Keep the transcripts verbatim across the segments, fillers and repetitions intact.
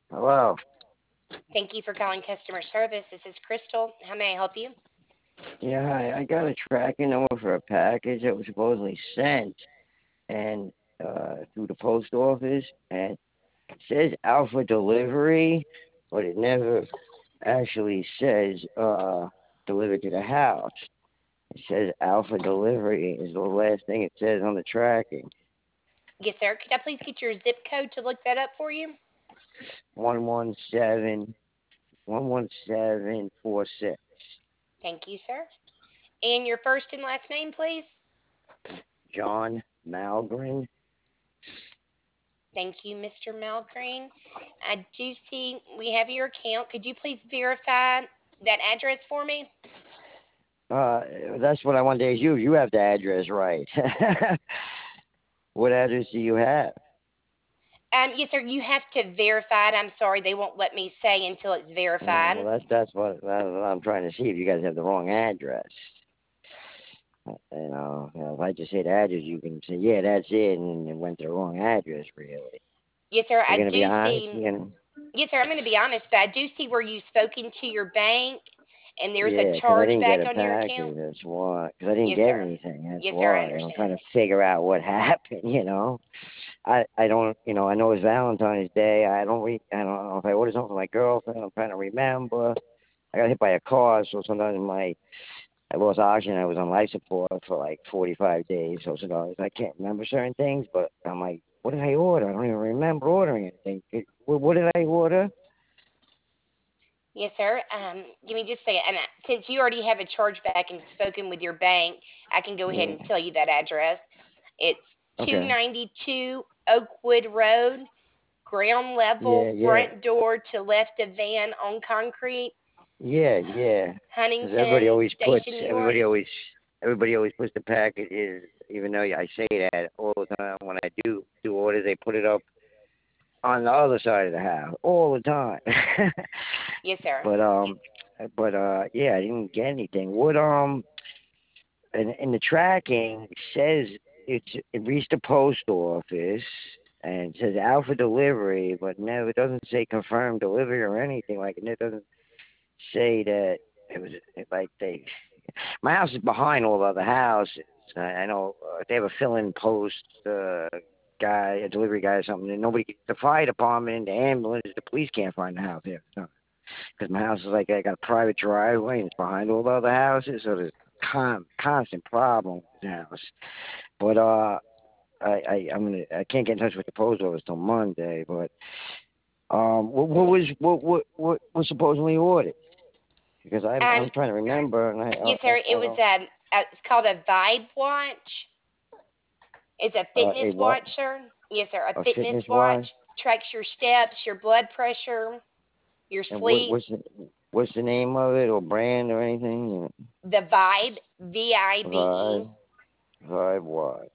Hello. Thank you for calling customer service. This is Crystal. How may I help you? Yeah, hi. I got a tracking number for a package that was supposedly sent and uh through the post office, and it says Alpha Delivery, but it never actually says uh delivered to the house. It says Alpha Delivery is the last thing it says on the tracking. Yes, sir. Could I please get your zip code to look that up for you? One one seven one one seven four six. Thank you, sir. And your first and last name, please? John Malgren. Thank you, mister Malgreen. I do see we have your account. Could you please verify that address for me? Uh, that's what I wanted to ask you. You have the address right. What address do you have? Um, yes, sir. You have to verify it. I'm sorry, they won't let me say until it's Oh, well, verified. that's that's what, that's what I'm trying to see if you guys have the wrong address. Uh, You know, you know, if I just say the address, you can say, yeah, that's it, and it went to the wrong address. Really, Yes, sir. you're I gonna be do honest. see. You're gonna, Yes, sir. I'm going to be honest, but I do see where you've spoken to your bank, and there's a yeah, 'cause I charge didn't get back a on your account. package. That's why. 'Cause I didn't Yes, get sir. anything. That's Yes, sir. I why. And I'm trying understand. to figure out what happened. You know, I I don't. You know, I know it's Valentine's Day. I don't re. I don't know if I ordered something for my girlfriend. I'm trying to remember. I got hit by a car, so sometimes my I lost oxygen. I was on life support for like forty-five days. So sometimes I can't remember certain things. But I'm like, what did I order? I don't even remember ordering anything. It- What what did I order? Yes, sir. Um, give me just a second. And uh, since you already have a chargeback and spoken with your bank, I can go ahead Yeah. and tell you that address. It's Okay. two ninety-two Oakwood Road, ground level, Yeah, yeah, front door to left of van on concrete, yeah, yeah. Because everybody Huntington always puts Station, New York. everybody always everybody always puts the packages. Even though I say that all the time when I do do orders, they put it up on the other side of the house all the time. Yes, sir. but um, but uh, yeah, I didn't get anything. What um, in, in the tracking it says it's it reached the post office and it says out for delivery, but no, it doesn't say confirmed delivery or anything like it. It doesn't say that it was like they. My house is behind all the other houses. I, I know uh, they have a fill-in post uh, guy, a delivery guy or something, and nobody, the fire department, the ambulance, the police can't find the house here. Because my house is like I got a private driveway and it's behind all the other houses, so there's con- constant problem with the house. But uh, I, I I'm gonna I can't get in touch with the post office till Monday. But um, what, what was what what what was supposedly ordered? Because I'm Um, I'm trying to remember, and I yes, uh, sir. I, It I was don't um, uh, it's called a Vibe Watch. It's a uh, fitness a what watch, sir. Yes, sir. A a fitness fitness watch watch, tracks your steps, your blood pressure, your and what sleep. what's the what's the name of it or brand or anything? The Vibe, V I B E. Vibe Vibe watch.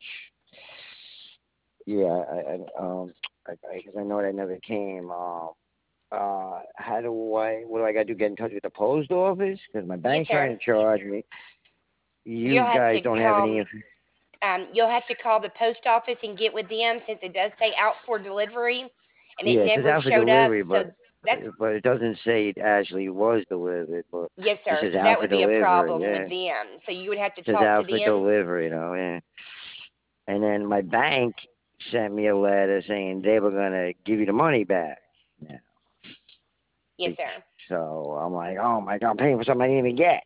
Yeah, I, I um I because I, I know that never came. Um, uh, how do I what do I got to do? Get in touch with the post office because my Yes, bank's sir. trying to charge me. You'll You have guys to don't have any. call. inf- Um, you'll have to call the post office and get with them since it does say out for delivery, and it Yeah, it says never out for showed up. delivery, So but that's but it doesn't say it actually was delivered. But yes, it sir. says So out that for would be a delivery. problem with Yeah, them. So you would have to it says talk to out for them. delivery. You know, yeah. And then my bank sent me a letter saying they were gonna give you the money back. Now, Yes, sir. so I'm like, oh my god, I'm paying for something I didn't even get.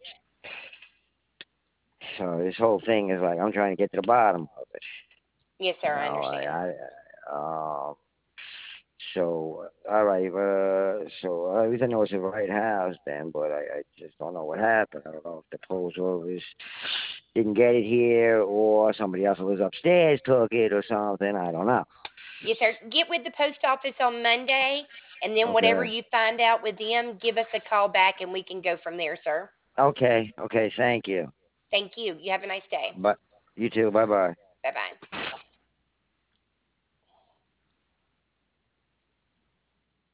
So this whole thing is like I'm trying to get to the bottom of it. Yes, You sir. I know, understand. I, I um, so all right, uh, so at least I know it's the right house then, but I, I just don't know what happened. I don't know if the post office didn't get it here or somebody else who was upstairs took it or something. I don't know. Yes, sir. Get with the post office on Monday, and then whatever Okay. you find out with them, give us a call back, and we can go from there, sir. Okay. Okay. Thank you. Thank you. You have a nice day. But you too. Bye bye. Bye bye.